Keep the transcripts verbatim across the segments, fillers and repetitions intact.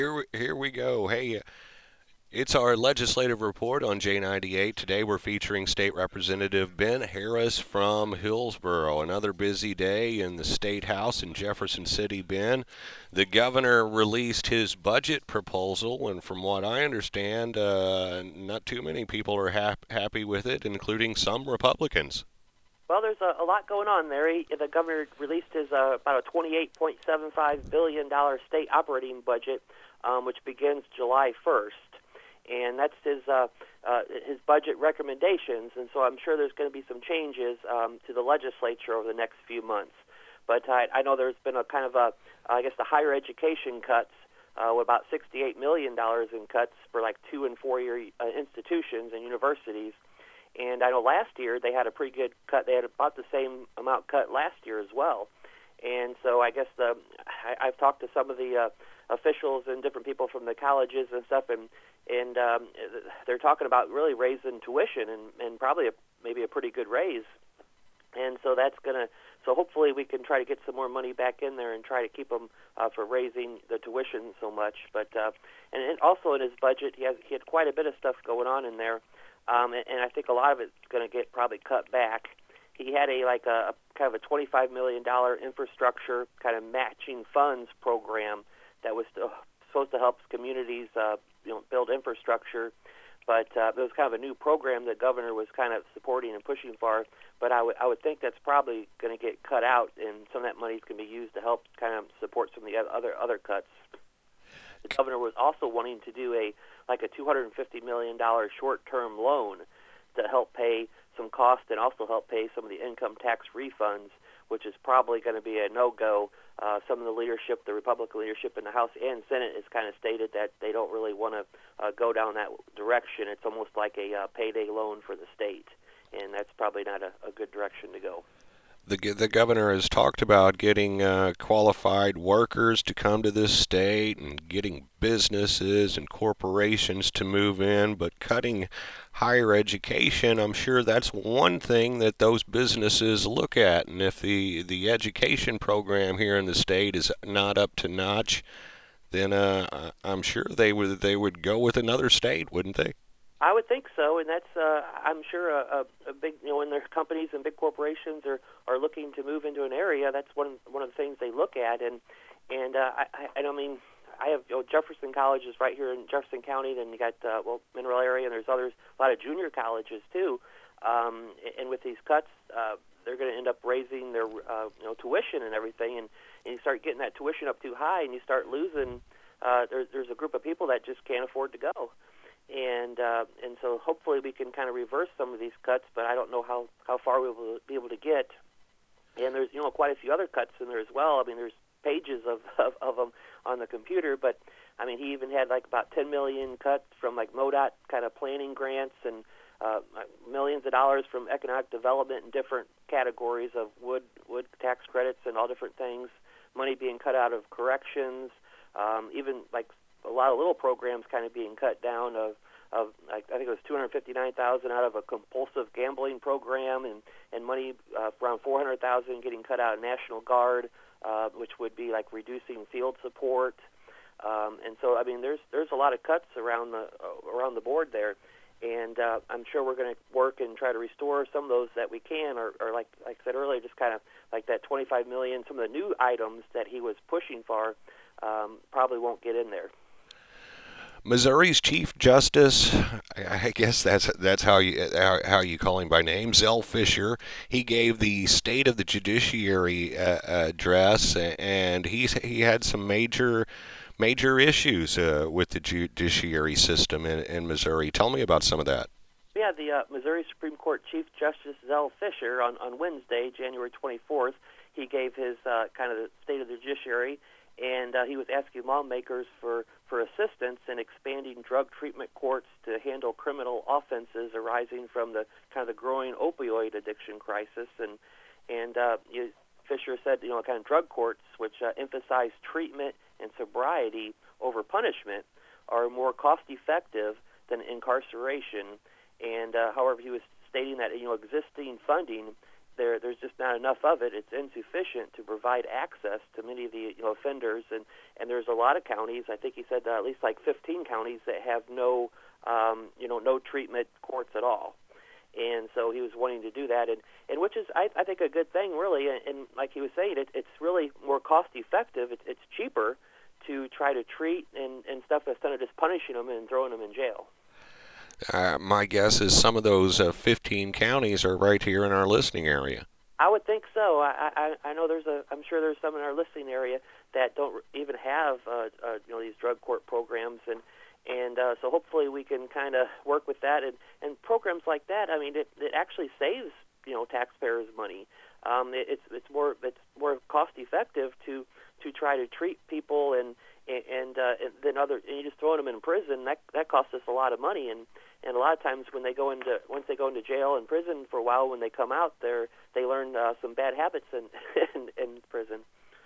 Here, we- here we go. Hey, it's our legislative report on J ninety-eight. Today we're featuring State Representative Ben Harris from Hillsborough. Another busy day in the State House in Jefferson City, Ben. The governor released his budget proposal, and from what I understand, uh, not too many people are hap- happy with it, including some Republicans. Well, there's a, a lot going on there. He, the governor released his uh, about a twenty-eight point seven five billion dollars state operating budget, um, which begins July first, and that's his uh, uh, his budget recommendations. And so I'm sure there's going to be some changes um, to the legislature over the next few months. But I, I know there's been a kind of a, I guess, the higher education cuts. Uh, with about sixty-eight million dollars in cuts for like two and four year uh, institutions and universities. And I know last year they had a pretty good cut. They had about the same amount cut last year as well. And so I guess the I, I've talked to some of the uh, officials and different people from the colleges and stuff, and and um, they're talking about really raising tuition and, and probably a, maybe a pretty good raise. And so that's gonna. So hopefully we can try to get some more money back in there and try to keep them uh, for raising the tuition so much. But uh, and, and also in his budget, he has he had quite a bit of stuff going on in there. Um, and, and I think a lot of it's going to get probably cut back. He had a like a, a kind of a twenty-five million dollars infrastructure kind of matching funds program that was to, supposed to help communities, uh, you know, build infrastructure. But uh, it was kind of a new program the governor was kind of supporting and pushing for. But I would I would think that's probably going to get cut out, and some of that money is going to be used to help kind of support some of the other other cuts. The governor was also wanting to do a like a two hundred fifty million dollars short-term loan to help pay some costs and also help pay some of the income tax refunds, which is probably going to be a no-go. Uh, some of the leadership, the Republican leadership in the House and Senate, has kind of stated that they don't really want to uh, go down that direction. It's almost like a uh, payday loan for the state, and that's probably not a, a good direction to go. The, the governor has talked about getting uh, qualified workers to come to this state and getting businesses and corporations to move in, but cutting higher education, I'm sure that's one thing that those businesses look at. And if the, the education program here in the state is not up to notch, then uh, I'm sure they would they would go with another state, wouldn't they? I would think so, and that's uh, I'm sure a, a, a big you know when their companies and big corporations are, are looking to move into an area, that's one one of the things they look at, and and uh, I, I I don't mean I have you know, Jefferson College is right here in Jefferson County, then you got uh, well Mineral area, and there's others a lot of junior colleges too, um, and with these cuts, uh, they're going to end up raising their uh, you know tuition and everything, and, and you start getting that tuition up too high, and you start losing. Uh, there, there's a group of people that just can't afford to go. And uh, and so hopefully we can kind of reverse some of these cuts, but I don't know how, how far we will be able to get. And there's you know quite a few other cuts in there as well. I mean, there's pages of, of, of them on the computer, but I mean he even had like about ten million cuts from like MoDOT kind of planning grants and uh, millions of dollars from economic development in different categories of wood wood tax credits and all different things. Money being cut out of corrections, um, even like a lot of little programs kind of being cut down of of I think it was two hundred fifty-nine thousand out of a compulsive gambling program, and and money uh, around four hundred thousand getting cut out of National Guard, uh, which would be like reducing field support. Um, and so I mean there's there's a lot of cuts around the uh, around the board there, and uh, I'm sure we're going to work and try to restore some of those that we can, or, or like like I said earlier, just kind of like that twenty-five million. Some of the new items that he was pushing for um, probably won't get in there. Missouri's Chief Justice, I guess that's that's how you how, how you call him by name, Zell Fisher. He gave the State of the Judiciary uh, address, and he's he had some major major issues uh, with the judiciary system in, in Missouri. Tell me about some of that. Yeah, the uh, Missouri Supreme Court Chief Justice Zell Fisher on, on Wednesday, January twenty-fourth, he gave his uh, kind of the state of the judiciary, and uh, he was asking lawmakers for, for assistance in expanding drug treatment courts to handle criminal offenses arising from the kind of the growing opioid addiction crisis. And and uh, you, Fisher said, you know, kind of drug courts, which uh, emphasize treatment and sobriety over punishment, are more cost-effective than incarceration. And uh, however, he was stating that you know existing funding there there's just not enough of it. It's insufficient to provide access to many of the you know offenders, and and there's a lot of counties. I think he said uh, at least like fifteen counties that have no um, you know no treatment courts at all. And so he was wanting to do that, and, and which is, I, I think, a good thing, really. And, and like he was saying, it, it's really more cost-effective. It, it's cheaper to try to treat and, and stuff instead of just punishing them and throwing them in jail. Uh, my guess is some of those uh, fifteen counties are right here in our listening area. I would think so. I, I, I know there's a. I'm sure there's some in our listening area that don't even have, uh, uh, you know, these drug court programs, and and uh, so hopefully we can kind of work with that, and, and programs like that. I mean, it, it actually saves you know taxpayers money. Um, it, it's it's more it's more cost effective to to try to treat people and and uh, than other. And you just throwing them in prison, that that costs us a lot of money, and. And a lot of times, when they go into once they go into jail and prison for a while, when they come out, they they learn uh, some bad habits in, in in prison.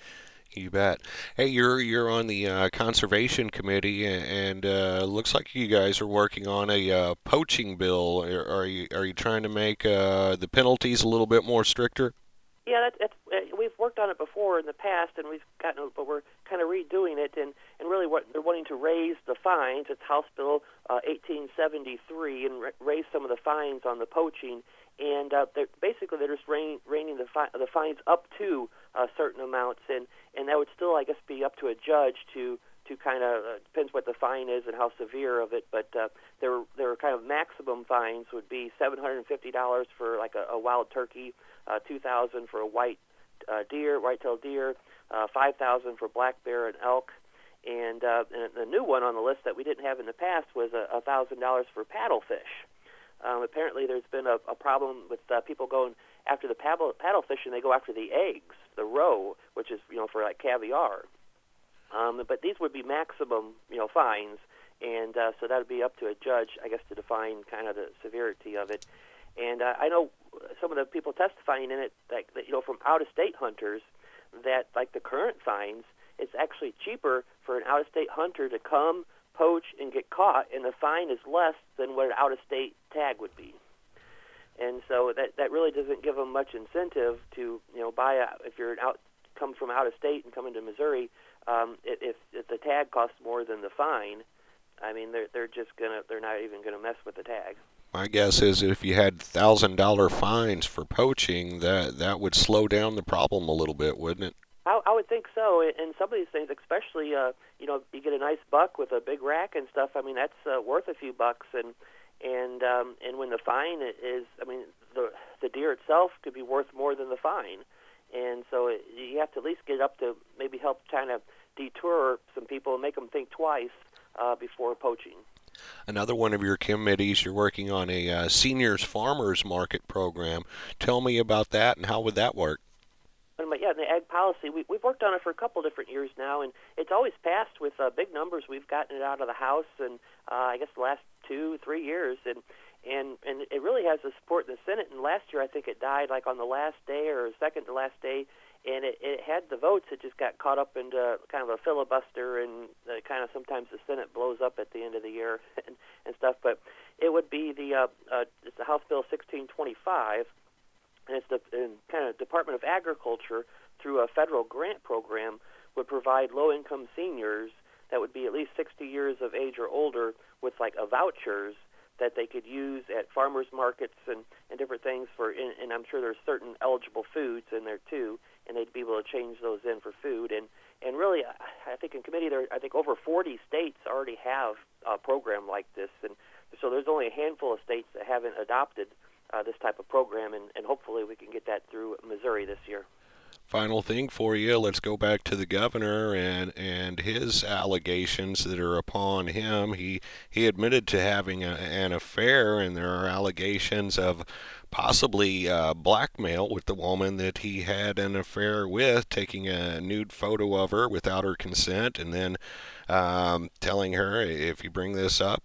You bet. Hey, you're you're on the uh, conservation committee, and uh, looks like you guys are working on a uh, poaching bill. Are, are you are you trying to make uh, the penalties a little bit more stricter? Yeah, that's, that's uh, we've worked on it before in the past, and we've gotten, but we're kind of redoing it, and, and really what they're wanting to raise the fines. It's House Bill uh, eighteen seventy-three, and ra- raise some of the fines on the poaching, and uh, they're, basically they're just rein, reining the, fi- the fines up to uh, certain amounts, and, and that would still, I guess, be up to a judge to to kind of uh, depends what the fine is and how severe of it, but uh, their their kind of maximum fines would be seven hundred fifty dollars for like a, a wild turkey. Uh, two thousand dollars for a white uh, deer, white-tailed deer, uh, five thousand dollars for black bear and elk, and, uh, and the new one on the list that we didn't have in the past was a one thousand dollars for paddlefish. Um, apparently, there's been a, a problem with uh, people going after the paddle paddlefish, and they go after the eggs, the roe, which is you know for like caviar. Um, but these would be maximum you know fines, and uh, so that would be up to a judge, I guess, to define kind of the severity of it. And uh, I know some of the people testifying in it, like that, you know, from out-of-state hunters, that like the current fines, it's actually cheaper for an out-of-state hunter to come, poach, and get caught, and the fine is less than what an out-of-state tag would be. And so that that really doesn't give them much incentive to you know buy a, if you're an out come from out of state and come into Missouri, um, if, if the tag costs more than the fine, I mean they're they're just gonna they're not even gonna mess with the tag. My guess is if you had thousand dollar fines for poaching, that that would slow down the problem a little bit, wouldn't it? I, I would think so. And some of these things, especially, uh, you know, you get a nice buck with a big rack and stuff. I mean, that's uh, worth a few bucks. And and um, and when the fine is, I mean, the the deer itself could be worth more than the fine. And so it, you have to at least get up to maybe help kind of deter some people and make them think twice uh, before poaching. Another one of your committees, you're working on a uh, seniors farmers market program. Tell me about that and how would that work? But yeah, the ag policy, we, we've worked on it for a couple different years now, and it's always passed with uh, big numbers. We've gotten it out of the House, and uh, I guess the last two, three years, and and and it really has the support in the Senate. And last year, I think it died like on the last day or second to last day, and it, it had the votes. It just got caught up into kind of a filibuster, and uh, kind of sometimes the Senate blows up at the end of the year and, and stuff. But it would be the uh, uh, it's the House Bill sixteen twenty-five. And it's the and kind of Department of Agriculture, through a federal grant program, would provide low-income seniors that would be at least sixty years of age or older with like a vouchers that they could use at farmers markets and, and different things for. And, and I'm sure there's certain eligible foods in there too, and they'd be able to change those in for food. And and really, I think in committee there, I think over forty states already have a program like this, and so there's only a handful of states that haven't adopted Uh, this type of program, and, and hopefully we can get that through Missouri this year. Final thing for you, let's go back to the governor and and his allegations that are upon him. He he admitted to having a, an affair, and there are allegations of possibly uh, blackmail with the woman that he had an affair with, taking a nude photo of her without her consent, and then um, telling her, if you bring this up,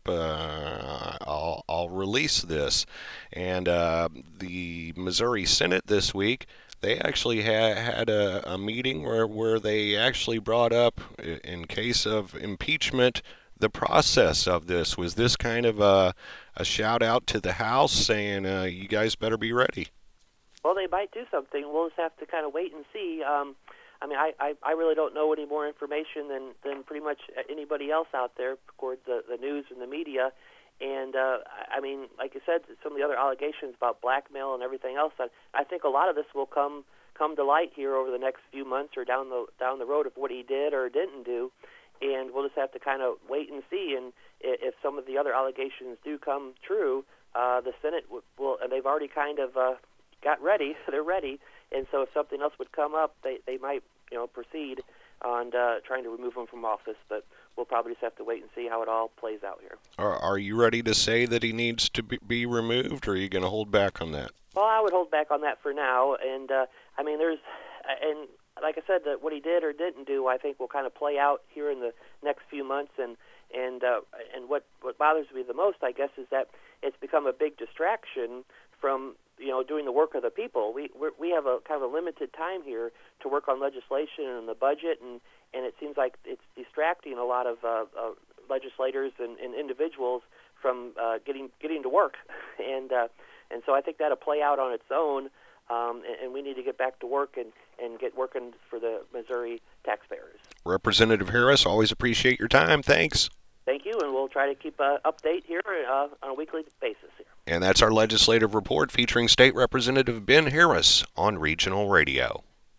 uh, I'll I'll release this. And uh, the Missouri Senate this week, they actually ha- had a, a meeting where, where they actually brought up, in case of impeachment, the process of this. Was this kind of a, a shout out to the House saying, uh, you guys better be ready? Well, they might do something. We'll just have to kind of wait and see. Um, I mean, I, I, I really don't know any more information than, than pretty much anybody else out there, according to the, the news and the media. And, uh, I mean, like I said, some of the other allegations about blackmail and everything else, I, I think a lot of this will come come to light here over the next few months or down the down the road of what he did or didn't do. And we'll just have to kind of wait and see. And if some of the other allegations do come true, uh, the Senate will, will, and they've already kind of uh, got ready. They're ready. And so if something else would come up, they, they might, you know, proceed on uh, trying to remove him from office. But we'll probably just have to wait and see how it all plays out here. Are, are you ready to say that he needs to be, be removed, or are you going to hold back on that? Well, I would hold back on that for now. And, uh, I mean, there's, and like I said, that what he did or didn't do, I think will kind of play out here in the next few months. And, and, uh, and what, what bothers me the most, I guess, is that it's become a big distraction from, you know, doing the work of the people. We we're, we have a kind of a limited time here to work on legislation and the budget, and, and it seems like it's distracting a lot of uh, uh, legislators and, and individuals from uh, getting getting to work. and uh, and so I think that'll play out on its own, um, and, and we need to get back to work and, and get working for the Missouri taxpayers. Representative Harris, always appreciate your time. Thanks. Thank you, and we'll try to keep an update here uh, on a weekly basis here. And that's our legislative report featuring State Representative Ben Harris on Regional Radio.